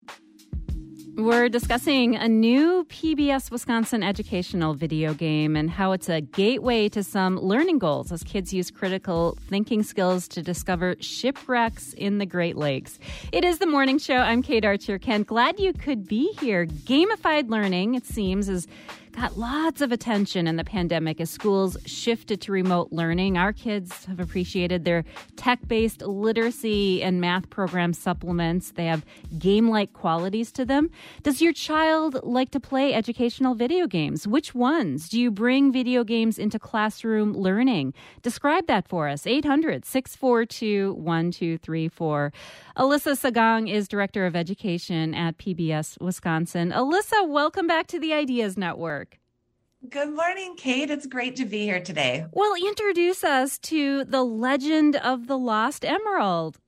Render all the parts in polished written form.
We're discussing a new PBS Wisconsin educational video game and how it's a gateway to some learning goals as kids use critical thinking skills to discover shipwrecks in the Great Lakes. It is the morning show. I'm Kate Archer. Ken, glad you could be here. Gamified learning, it seems, has got lots of attention in the pandemic as schools shifted to remote learning. Our kids have appreciated their tech-based literacy and math program supplements. They have game-like qualities to them. Does your child like to play educational video games? Which ones? Do you bring video games into classroom learning? Describe that for us. 800-642-1234. Alyssa Sagang is Director of Education at PBS Wisconsin. Alyssa, welcome back to the Ideas Network. Good morning, Kate. It's great to be here today. Well, introduce us to The Legend of the Lost Emerald.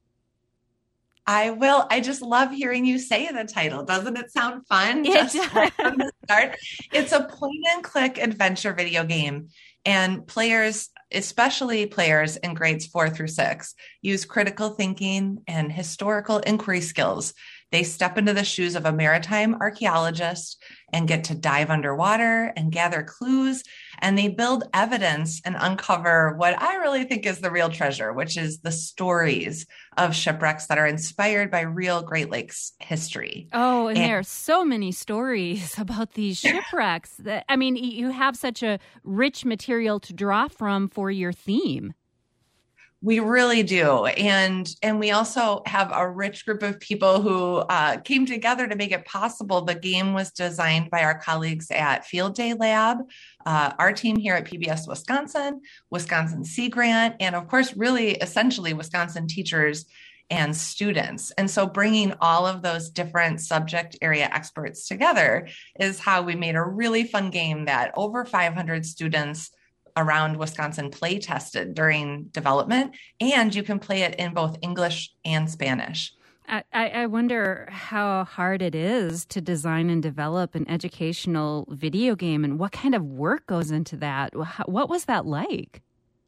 I will. I just love hearing you say the title. Doesn't it sound fun? Just right from the start. It's a point-and-click adventure video game, and players, especially players in grades 4 through 6, use critical thinking and historical inquiry skills. They step into the shoes of a maritime archaeologist and get to dive underwater and gather clues, and they build evidence and uncover what I really think is the real treasure, which is the stories of shipwrecks that are inspired by real Great Lakes history. Oh, and there are so many stories about these shipwrecks. You have such a rich material to draw from for your theme. We really do. And we also have a rich group of people who came together to make it possible. The game was designed by our colleagues at Field Day Lab, our team here at PBS Wisconsin, Wisconsin Sea Grant, and of course, really essentially Wisconsin teachers and students. And so bringing all of those different subject area experts together is how we made a really fun game that over 500 students around Wisconsin play tested during development, and you can play it in both English and Spanish. I wonder how hard it is to design and develop an educational video game and what kind of work goes into that. What was that like?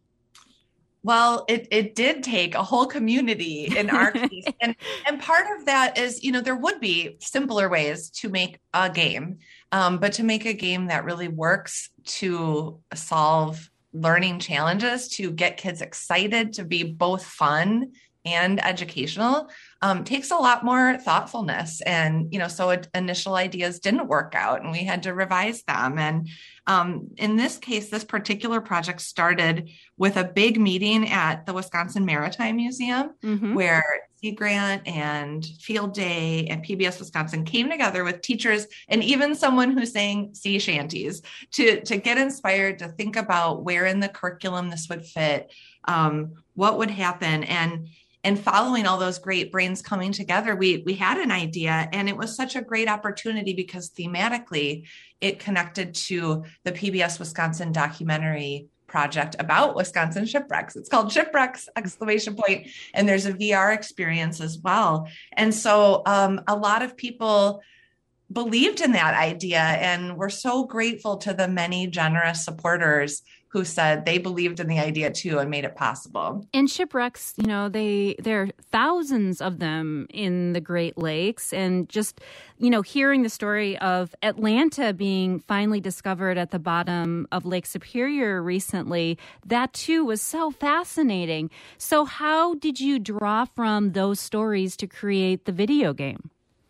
Well, it did take a whole community in our case. And part of that is, there would be simpler ways to make a game, but to make a game that really works to solve learning challenges, to get kids excited, to be both fun and educational, takes a lot more thoughtfulness. And, so initial ideas didn't work out and we had to revise them. And in this case, this particular project started with a big meeting at the Wisconsin Maritime Museum, where Sea Grant and Field Day and PBS Wisconsin came together with teachers and even someone who sang sea shanties to get inspired to think about where in the curriculum this would fit, what would happen. And following all those great brains coming together, we had an idea, and it was such a great opportunity because thematically it connected to the PBS Wisconsin documentary project about Wisconsin shipwrecks. It's called Shipwrecks! And there's a VR experience as well. And so a lot of people believed in that idea, and we're so grateful to the many generous supporters who said they believed in the idea too and made it possible. And shipwrecks, there are thousands of them in the Great Lakes. And just, hearing the story of Atlanta being finally discovered at the bottom of Lake Superior recently, that too was so fascinating. So how did you draw from those stories to create the video game?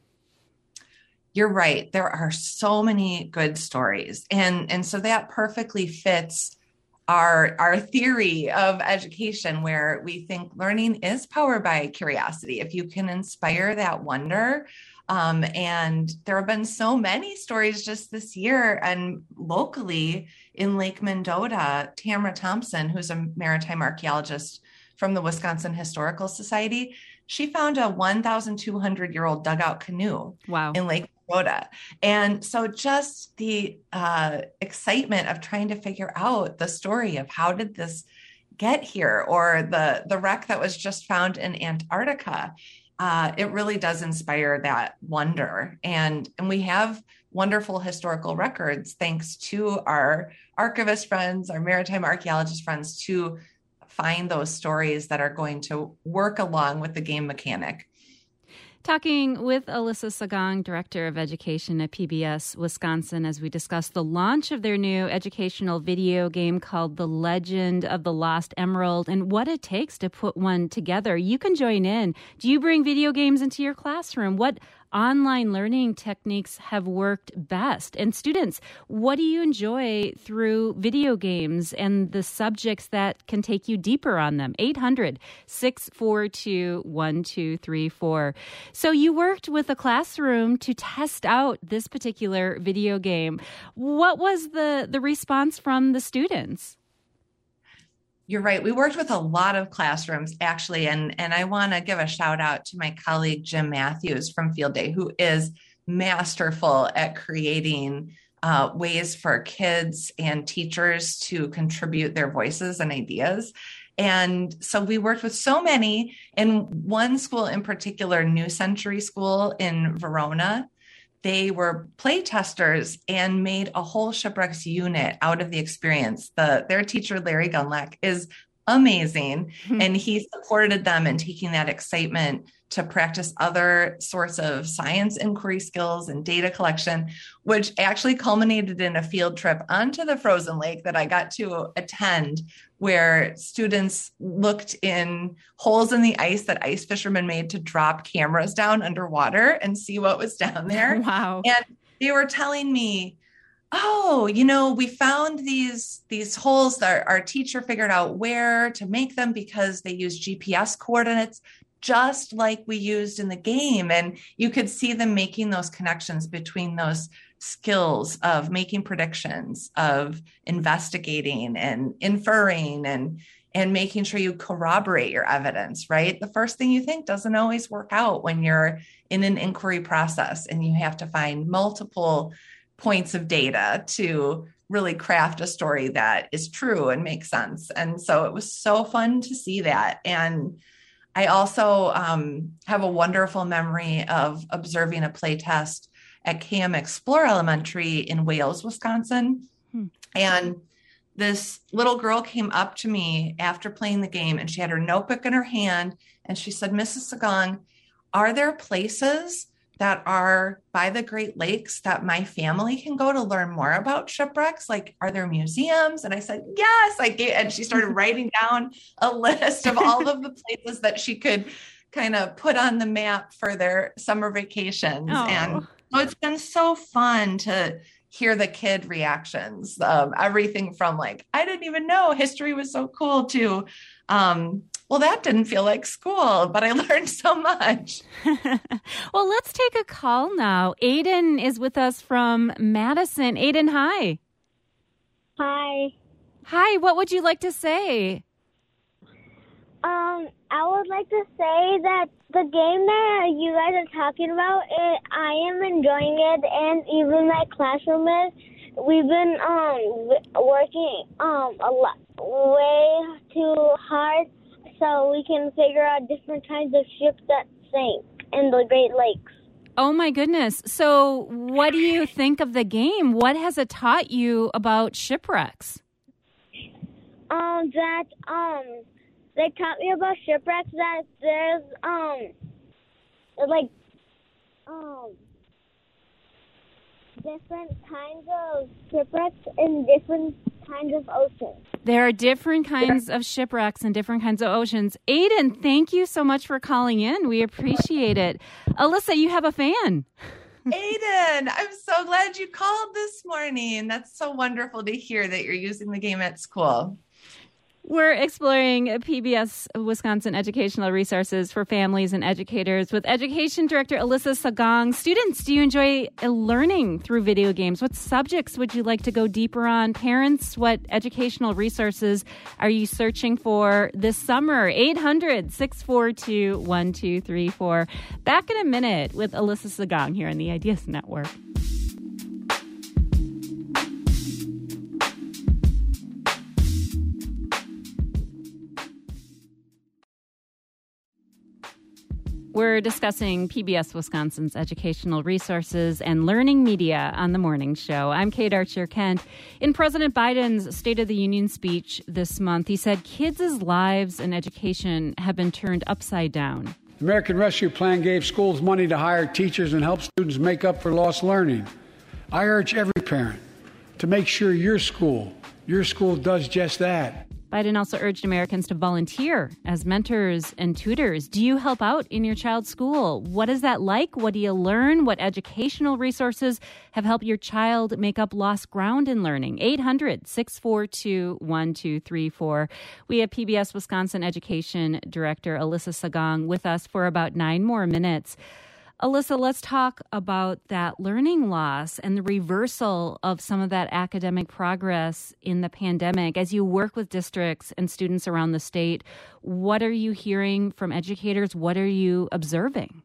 You're right. There are so many good stories. And so that perfectly fits our theory of education, where we think learning is powered by curiosity. If you can inspire that wonder, and there have been so many stories just this year and locally in Lake Mendota, Tamara Thompson, who's a maritime archaeologist from the Wisconsin Historical Society, she found a 1,200-year-old dugout canoe in Lake Mendota. And so just the excitement of trying to figure out the story of how did this get here, or the wreck that was just found in Antarctica, it really does inspire that wonder. And we have wonderful historical records thanks to our archivist friends, our maritime archaeologist friends, to find those stories that are going to work along with the game mechanic. Talking with Alyssa Sagong, Director of Education at PBS Wisconsin, as we discuss the launch of their new educational video game called The Legend of the Lost Emerald and what it takes to put one together. You can join in. Do you bring video games into your classroom? What online learning techniques have worked best? And students, what do you enjoy through video games and the subjects that can take you deeper on them? 800-642-1234. So you worked with a classroom to test out this particular video game. What was the response from the students? You're right. We worked with a lot of classrooms, actually, and I want to give a shout out to my colleague, Jim Matthews from Field Day, who is masterful at creating ways for kids and teachers to contribute their voices and ideas. And so we worked with so many, and one school in particular, New Century School in Verona. They were play testers and made a whole Shipwrecks unit out of the experience. Their teacher, Larry Gunlack, is amazing. And he supported them in taking that excitement to practice other sorts of science inquiry skills and data collection, which actually culminated in a field trip onto the frozen lake that I got to attend, where students looked in holes in the ice that ice fishermen made to drop cameras down underwater and see what was down there. Wow. And they were telling me, oh, we found these holes that our teacher figured out where to make them because they use GPS coordinates, just like we used in the game. And you could see them making those connections between those skills of making predictions, of investigating and inferring and making sure you corroborate your evidence, right? The first thing you think doesn't always work out when you're in an inquiry process and you have to find multiple points of data to really craft a story that is true and makes sense. And so it was so fun to see that. And I also have a wonderful memory of observing a play test at KM Explore Elementary in Wales, Wisconsin. And this little girl came up to me after playing the game, and she had her notebook in her hand, and she said, Mrs. Sagong, are there places that are by the Great Lakes that my family can go to learn more about shipwrecks? Like, are there museums? And I said, yes. And she started writing down a list of all of the places that she could kind of put on the map for their summer vacations. Oh. And so it's been so fun to hear the kid reactions, everything from like, I didn't even know history was so cool, to, well, that didn't feel like school, but I learned so much. Well, let's take a call now. Aiden is with us from Madison. Aiden, hi. Hi. Hi, what would you like to say? I would like to say that the game that you guys are talking about, I am enjoying it, and even my classroom is. We've been working a lot, way too hard, so we can figure out different kinds of ships that sink in the Great Lakes. Oh my goodness. So what do you think of the game? What has it taught you about shipwrecks? They taught me about shipwrecks, that there's different kinds of shipwrecks in different kinds of oceans. There are different kinds of shipwrecks and different kinds of oceans. Aiden, thank you so much for calling in. We appreciate it. Alyssa, you have a fan. Aiden, I'm so glad you called this morning. That's so wonderful to hear that you're using the game at school. We're exploring PBS Wisconsin educational resources for families and educators with Education Director Alyssa Sagong. Students, do you enjoy learning through video games? What subjects would you like to go deeper on? Parents, what educational resources are you searching for this summer? 800-642-1234. Back in a minute with Alyssa Sagong here on the Ideas Network. We're discussing PBS Wisconsin's educational resources and learning media on the morning show. I'm Kate Archer-Kent. In President Biden's State of the Union speech this month, he said kids' lives and education have been turned upside down. The American Rescue Plan gave schools money to hire teachers and help students make up for lost learning. I urge every parent to make sure your school does just that. Biden also urged Americans to volunteer as mentors and tutors. Do you help out in your child's school? What is that like? What do you learn? What educational resources have helped your child make up lost ground in learning? 800-642-1234. We have PBS Wisconsin Education Director Alyssa Sagong with us for about 9 more minutes. Alyssa, let's talk about that learning loss and the reversal of some of that academic progress in the pandemic. As you work with districts and students around the state, what are you hearing from educators? What are you observing?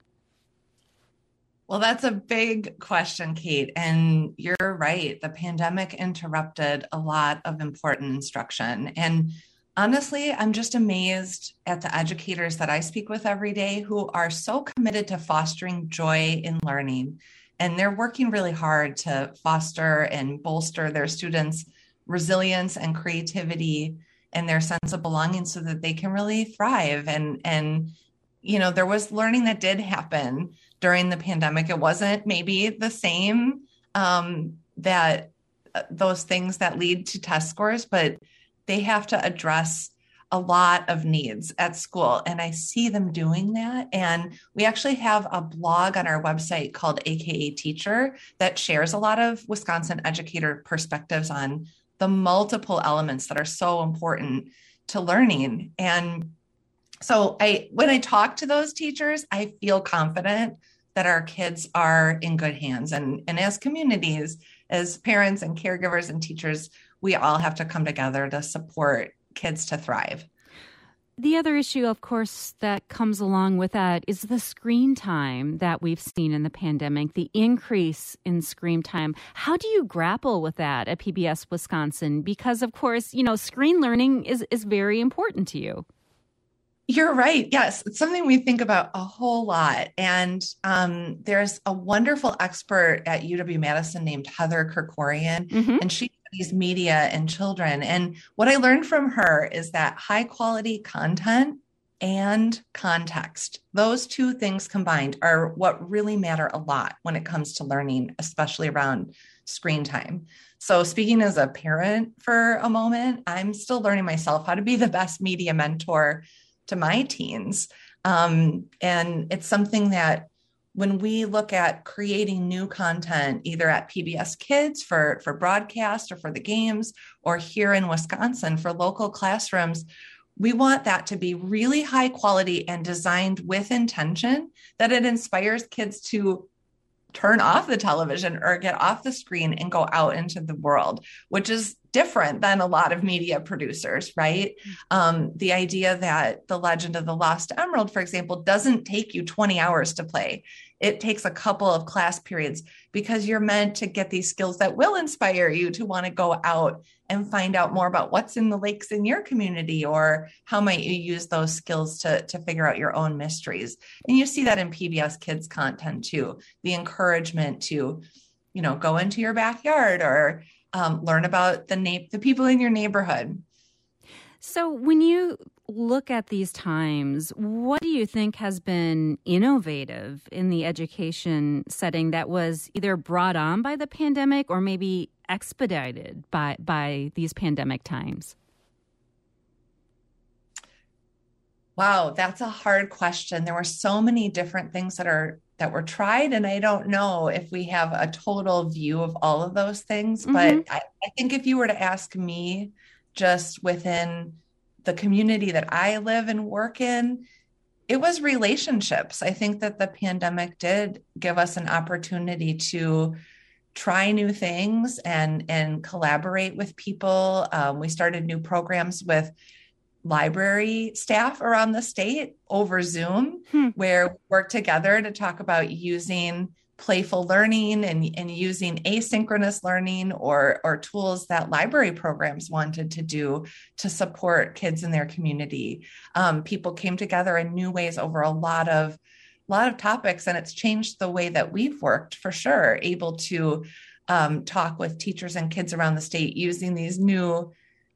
Well, that's a big question, Kate. And you're right. The pandemic interrupted a lot of important instruction. And honestly, I'm just amazed at the educators that I speak with every day who are so committed to fostering joy in learning. And they're working really hard to foster and bolster their students' resilience and creativity and their sense of belonging so that they can really thrive. And you know, there was learning that did happen during the pandemic. It wasn't maybe the same that those things that lead to test scores, but they have to address a lot of needs at school. And I see them doing that. And we actually have a blog on our website called AKA Teacher that shares a lot of Wisconsin educator perspectives on the multiple elements that are so important to learning. And so when I talk to those teachers, I feel confident that our kids are in good hands. And as communities, as parents and caregivers and teachers, we all have to come together to support kids to thrive. The other issue, of course, that comes along with that is the screen time that we've seen in the pandemic, the increase in screen time. How do you grapple with that at PBS Wisconsin? Because, of course, you know, screen learning is very important to you. You're right. Yes, it's something we think about a whole lot. And there's a wonderful expert at UW-Madison named Heather Kerkorian, and she studies media and children. And what I learned from her is that high quality content and context, those two things combined, are what really matter a lot when it comes to learning, especially around screen time. So speaking as a parent for a moment, I'm still learning myself how to be the best media mentor to my teens. And it's something that when we look at creating new content, either at PBS Kids for broadcast or for the games, or here in Wisconsin for local classrooms, we want that to be really high quality and designed with intention, that it inspires kids to turn off the television or get off the screen and go out into the world, which is different than a lot of media producers, right? The idea that The Legend of the Lost Emerald, for example, doesn't take you 20 hours to play. It takes a couple of class periods because you're meant to get these skills that will inspire you to want to go out and find out more about what's in the lakes in your community, or how might you use those skills to figure out your own mysteries. And you see that in PBS Kids content too, the encouragement to, you know, go into your backyard or learn about the people in your neighborhood. So when you look at these times, what do you think has been innovative in the education setting that was either brought on by the pandemic or maybe expedited by these pandemic times? Wow, that's a hard question. There were so many different things that were tried, and I don't know if we have a total view of all of those things. But I think if you were to ask me, just within the community that I live and work in, it was relationships. I think that the pandemic did give us an opportunity to try new things and collaborate with people. We started new programs with library staff around the state over Zoom, where we work together to talk about using playful learning and using asynchronous learning or tools that library programs wanted to do to support kids in their community. People came together in new ways over a lot of topics, and it's changed the way that we've worked for sure, able to talk with teachers and kids around the state using these new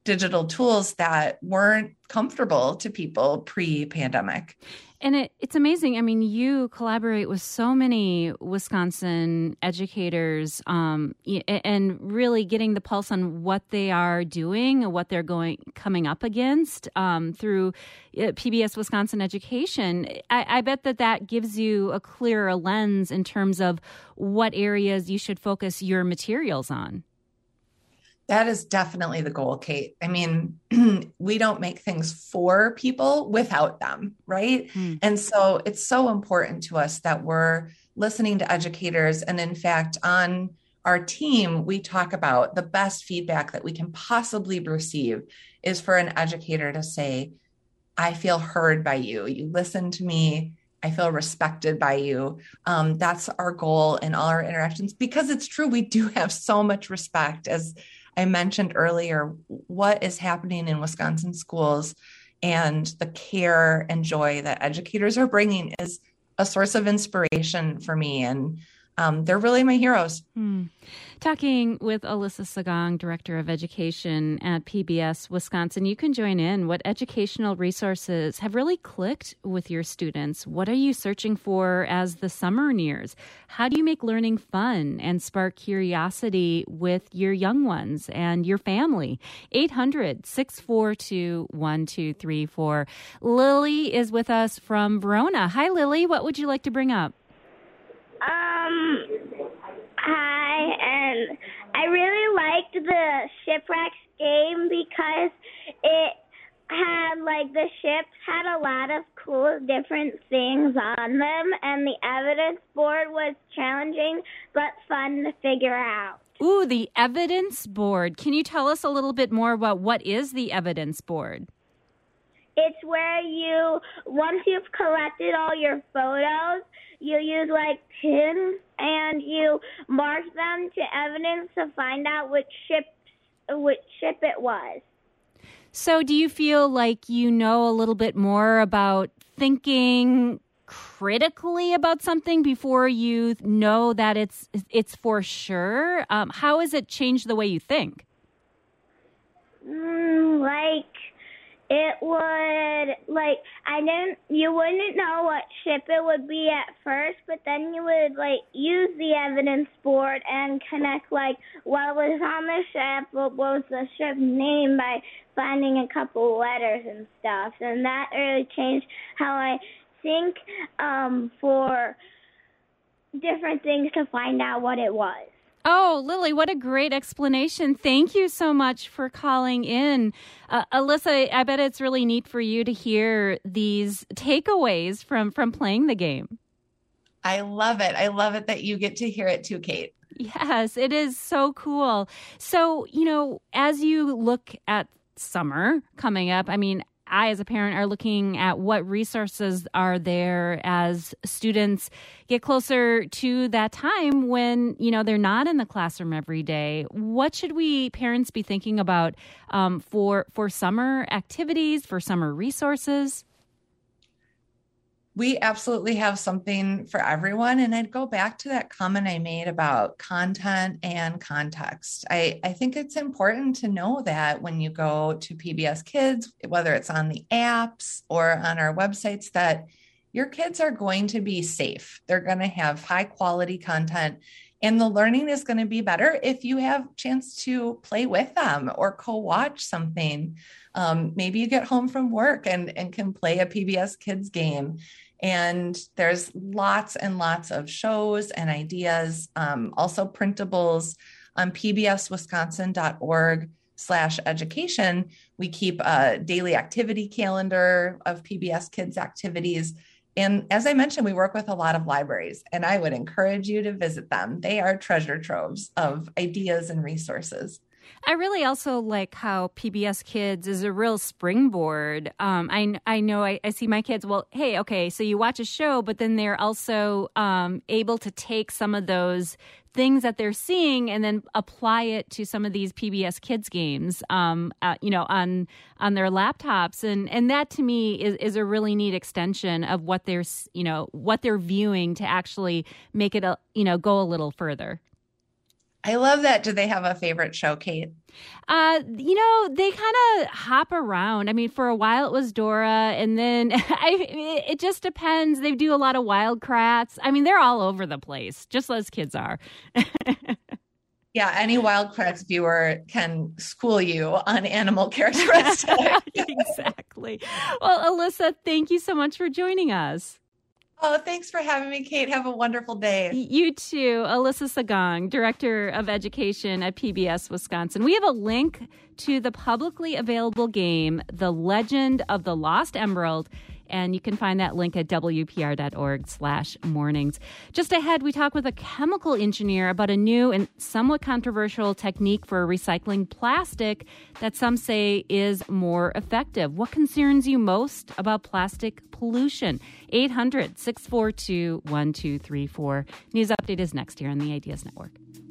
digital tools that weren't comfortable to people pre-pandemic. And it's amazing. I mean, you collaborate with so many Wisconsin educators and really getting the pulse on what they are doing and what they're coming up against through PBS Wisconsin Education. I bet that gives you a clearer lens in terms of what areas you should focus your materials on. That is definitely the goal, Kate. I mean, we don't make things for people without them, right? And so it's so important to us that we're listening to educators. And in fact, on our team, we talk about the best feedback that we can possibly receive is for an educator to say, I feel heard by you. You listen to me. I feel respected by you. That's our goal in all our interactions, because it's true. We do have so much respect. As I mentioned earlier, what is happening in Wisconsin schools and the care and joy that educators are bringing is a source of inspiration for me. And they're really my heroes. Talking with Alyssa Sagong, Director of Education at PBS Wisconsin. You can join in. What educational resources have really clicked with your students? What are you searching for as the summer nears? How do you make learning fun and spark curiosity with your young ones and your family? 800-642-1234. Lily is with us from Verona. Hi, Lily. What would you like to bring up? Hi, and I really liked the Shipwrecks game because it had, the ships had a lot of cool different things on them, and the evidence board was challenging but fun to figure out. Ooh, the evidence board. Can you tell us a little bit more about what is the evidence board? It's where once you've collected all your photos, you use pins and you mark them to evidence to find out which ship it was. So do you feel like you know a little bit more about thinking critically about something before you know that it's for sure? How has it changed the way you think? It would, you wouldn't know what ship it would be at first, but then you would, use the evidence board and connect, what was on the ship, what was the ship's name by finding a couple letters and stuff. And that really changed how I think for different things to find out what it was. Oh, Lily, what a great explanation. Thank you so much for calling in. Alyssa, I bet it's really neat for you to hear these takeaways from playing the game. I love it. I love it that you get to hear it too, Kate. Yes, it is so cool. So, as you look at summer coming up, I, as a parent, are looking at what resources are there as students get closer to that time when, they're not in the classroom every day. What should parents be thinking about for summer activities, for summer resources? We absolutely have something for everyone. And I'd go back to that comment I made about content and context. I think it's important to know that when you go to PBS Kids, whether it's on the apps or on our websites, that your kids are going to be safe. They're going to have high quality content, and the learning is going to be better if you have a chance to play with them or co-watch something. Maybe you get home from work and can play a PBS Kids game. And there's lots and lots of shows and ideas, also printables on pbswisconsin.org/education. We keep a daily activity calendar of PBS Kids activities. And as I mentioned, we work with a lot of libraries, and I would encourage you to visit them. They are treasure troves of ideas and resources. I really also like how PBS Kids is a real springboard. I know I see my kids, so you watch a show, but then they're also able to take some of those things that they're seeing and then apply it to some of these PBS Kids games, on their laptops. And that to me is a really neat extension of what they're viewing to actually make it, go a little further. I love that. Do they have a favorite show, Kate? They kind of hop around. I mean, for a while it was Dora, and then it just depends. They do a lot of Wild Kratts. I mean, they're all over the place, just as kids are. Yeah, any Wild Kratts viewer can school you on animal characteristics. Exactly. Well, Alyssa, thank you so much for joining us. Oh, thanks for having me, Kate. Have a wonderful day. You too. Alyssa Sagong, Director of Education at PBS Wisconsin. We have a link to the publicly available game, The Legend of the Lost Emerald, and you can find that link at wpr.org/mornings. Just ahead, we talk with a chemical engineer about a new and somewhat controversial technique for recycling plastic that some say is more effective. What concerns you most about plastic pollution? 800-642-1234. News Update is next here on the Ideas Network.